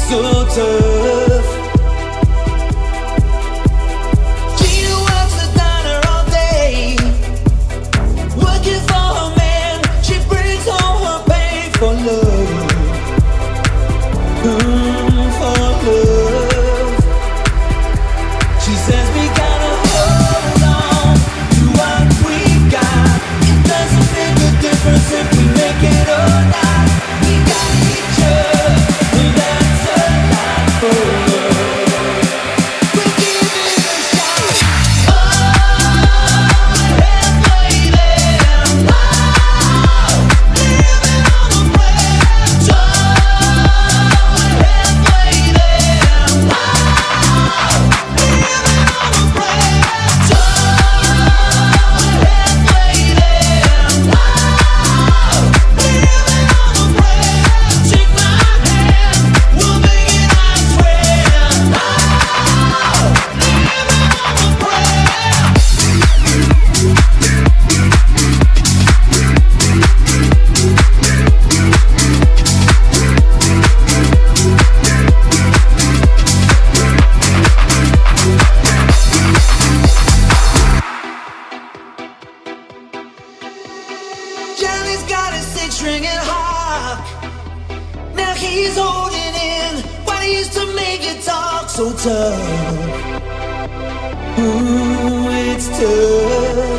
so tough. Gina works the diner all day, working for her man. She brings home her pain for love, for love. She says we gotta hold on to what we got. It doesn't make a difference if we make it or not. We got each other, and that's a lot for love. We'll give it a shot. Oh, hey baby, oh, living on a prayer. Oh, hey baby, oh, living on a prayer. Oh, hey baby, oh, living on a prayer. Take my hand, we'll make it, I swear. Oh, living on a prayer. Johnny's got his six-string and harp. Now he's holding in what he used to make it talk so tough. Ooh, it's tough.